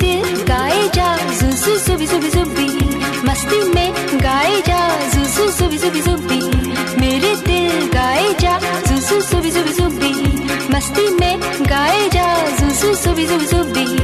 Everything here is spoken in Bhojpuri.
दिल गाए जा जुजू जुबी जुबी जुबी, मस्ती में गाए जा जुजू जुबी जुबी जुबी, मेरे दिल गाए जा जुजू जुबी जुबी जुबी, मस्ती में गाए जा जुजू जुबी जुबी जुबी।